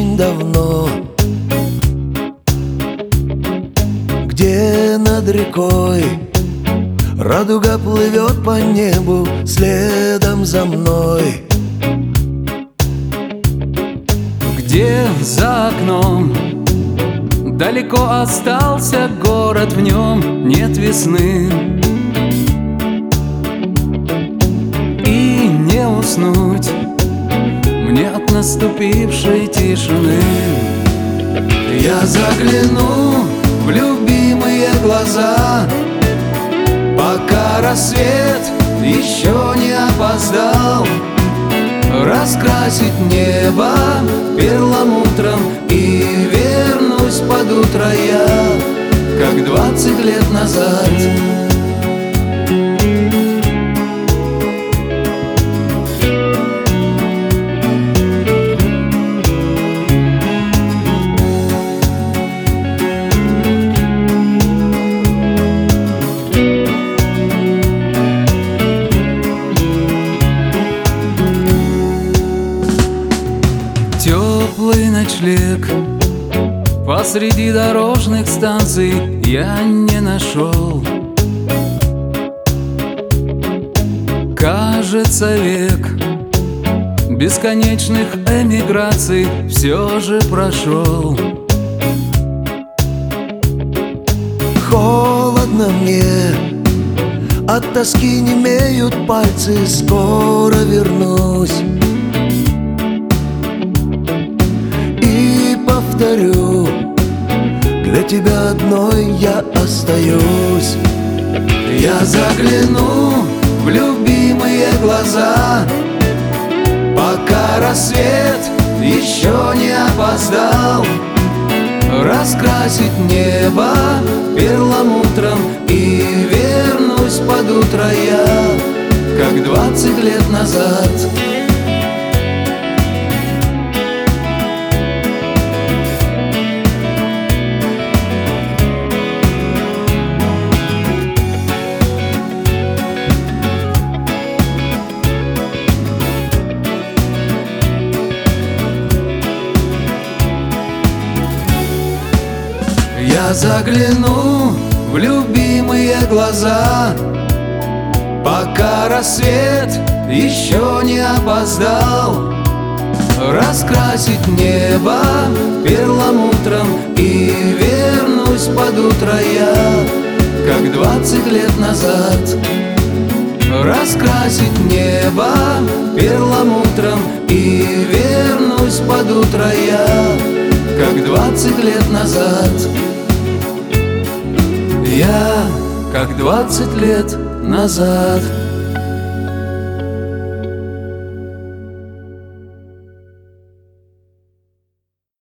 очень давно, где над рекой радуга плывет по небу следом за мной. Где за окном далеко остался город, в нем нет весны. И не уснуть мне от наступившей тишины. Я загляну в любимые глаза, пока рассвет еще не опоздал, раскрасить небо перламутром, и вернусь под утро я, как 20 лет назад. Теплый ночлег посреди дорожных станций я не нашел. Кажется, век бесконечных эмиграций все же прошел. Холодно мне, от тоски немеют пальцы, скоро вернусь. Повторю, для тебя одной я остаюсь. Я загляну в любимые глаза, пока рассвет еще не опоздал, раскрасить небо перламутром, и вернусь под утро я, как 20 лет назад. Я загляну в любимые глаза, пока рассвет еще не опоздал, раскрасить небо перламутром, и вернусь под утро я, как 20 лет назад. Раскрасить небо перламутром, и вернусь под утро я, как 20 лет назад. Я, как 20 лет назад.